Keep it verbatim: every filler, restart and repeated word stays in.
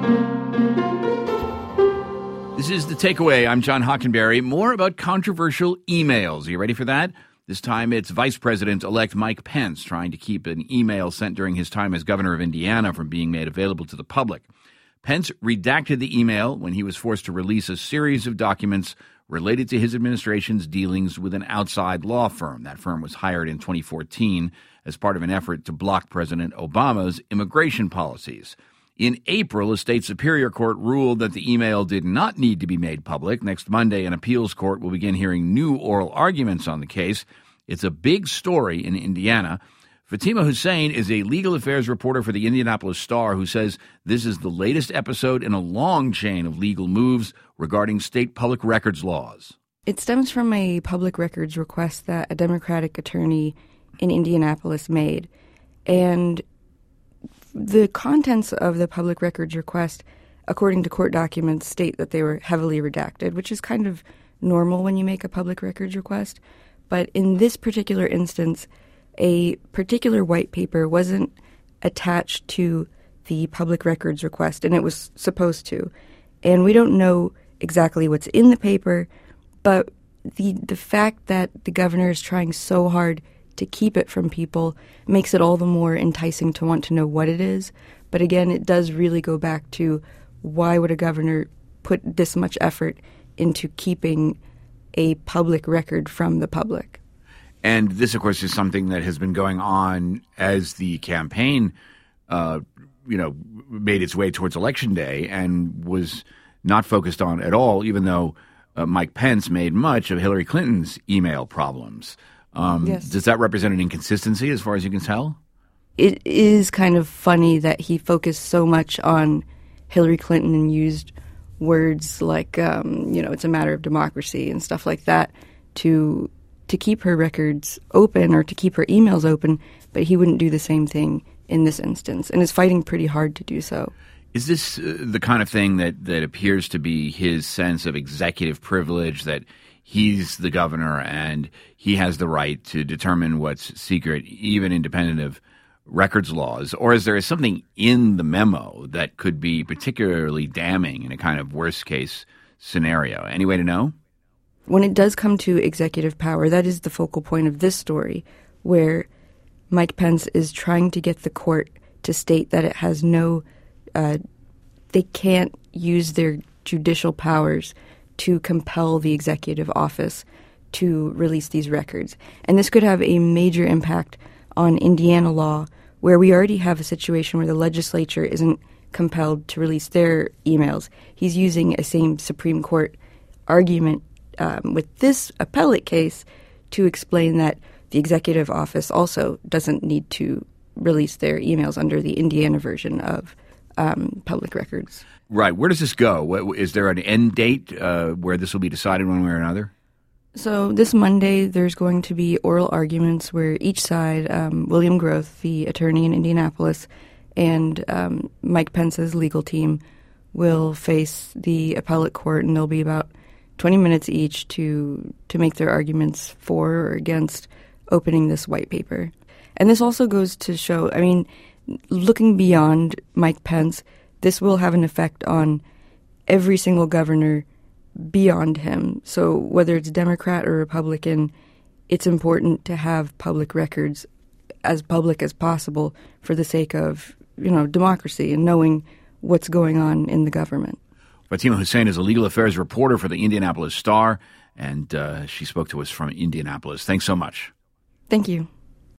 This is The Takeaway. I'm John Hockenberry. More about controversial emails. Are you ready for that? This time it's Vice President-elect Mike Pence trying to keep an email sent during his time as governor of Indiana from being made available to the public. Pence redacted the email when he was forced to release a series of documents related to his administration's dealings with an outside law firm. That firm was hired in twenty fourteen as part of an effort to block President Obama's immigration policies. In April, a state superior court ruled that the email did not need to be made public. Next Monday, an appeals court will begin hearing new oral arguments on the case. It's a big story in Indiana. Fatima Hussein is a legal affairs reporter for the Indianapolis Star who says this is the latest episode in a long chain of legal moves regarding state public records laws. It stems from a public records request that a Democratic attorney in Indianapolis made. And the contents of the public records request, according to court documents, state that they were heavily redacted, which is kind of normal when you make a public records request. But in this particular instance, a particular white paper wasn't attached to the public records request, and it was supposed to. And we don't know exactly what's in the paper, but the the fact that the governor is trying so hard to keep it from people makes it all the more enticing to want to know what it is. But again, it does really go back to why would a governor put this much effort into keeping a public record from the public? And this, of course, is something that has been going on as the campaign, uh, you know, made its way towards Election Day and was not focused on at all, even though uh, Mike Pence made much of Hillary Clinton's email problems. Um, yes. Does that represent an inconsistency as far as you can tell? It is kind of funny that he focused so much on Hillary Clinton and used words like, um, you know, it's a matter of democracy and stuff like that to to keep her records open or to keep her emails open, but he wouldn't do the same thing in this instance and is fighting pretty hard to do so. Is this uh, the kind of thing that, that appears to be his sense of executive privilege, that he's the governor and he has the right to determine what's secret, even independent of records laws? Or is there something in the memo that could be particularly damning in a kind of worst-case scenario? Any way to know? When it does come to executive power, that is the focal point of this story, where Mike Pence is trying to get the court to state that it has no, uh, they can't use their judicial powers to compel the executive office to release these records. And this could have a major impact on Indiana law, where we already have a situation where the legislature isn't compelled to release their emails. He's using a same Supreme Court argument um, with this appellate case to explain that the executive office also doesn't need to release their emails under the Indiana version of um, public records. Right. Where does this go? What, is there an end date uh, where this will be decided one way or another? So this Monday, there's going to be oral arguments where each side, um, William Groth, the attorney in Indianapolis, and um, Mike Pence's legal team will face the appellate court, and there'll be about twenty minutes each to to make their arguments for or against opening this white paper. And this also goes to show, I mean, looking beyond Mike Pence, this will have an effect on every single governor beyond him. So whether it's Democrat or Republican, it's important to have public records as public as possible for the sake of, you know, democracy and knowing what's going on in the government. Fatima Hussein is a legal affairs reporter for the Indianapolis Star, and uh, she spoke to us from Indianapolis. Thanks so much. Thank you.